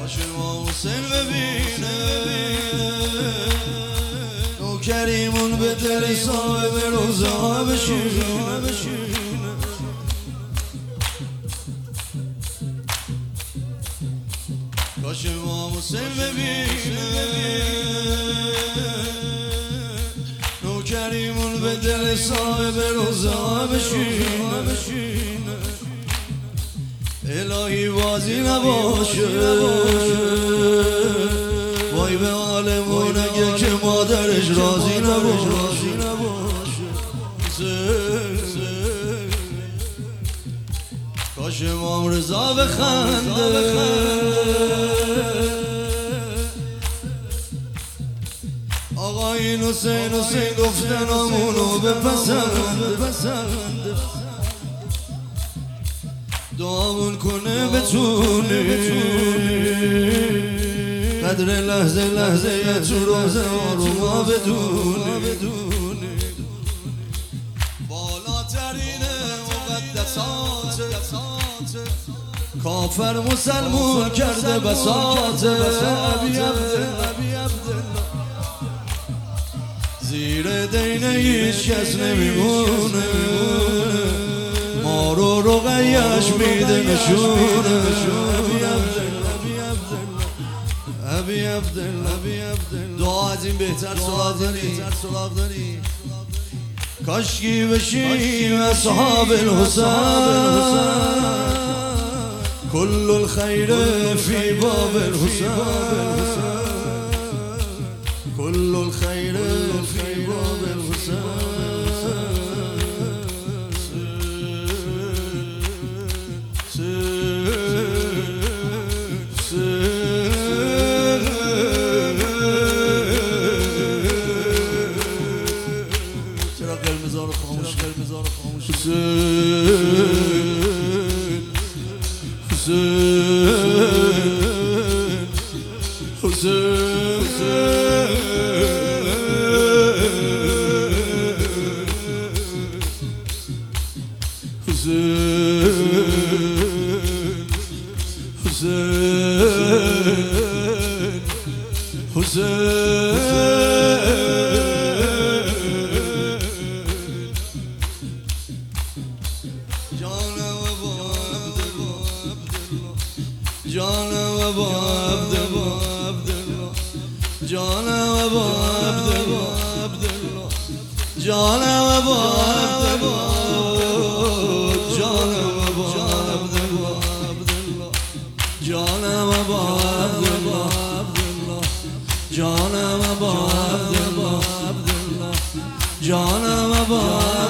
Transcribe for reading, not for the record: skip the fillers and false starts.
کاش امام حسین ببینه نوکریمون به دل صاحب روزه ها بشینه. کاش امام حسین ببینه نوکریمون به دل صاحب روزه ها بشینه. الهی بازی نباشه وای به عالمون اگه که مادرش راضی نباشه. کاش امام رضا بخنده آقای حسین گفتنامونو بپسند دعامون کنه بتونی قدر لحظه تو روزه آروما بدونی بالاترین مقدسات کافر مسلمون کرده بساط ابی عبدالله زیر دین هیچ کس نمیمونه ما رو رقیش میده نشونه ابی عبدالله دعا از این بهتر سراغ داری کاشکی بشیم اصحاب الحسین كل الخير في باب الحسين كل الخير في باب الحسين چرا قلمزار خاموش جانم ابا عبدالله جانم ابا عبدالله جانم ابا عبدالله جانم ابا عبدالله جانم ابا عبدالله جانم ابا عبدالله جانم ابا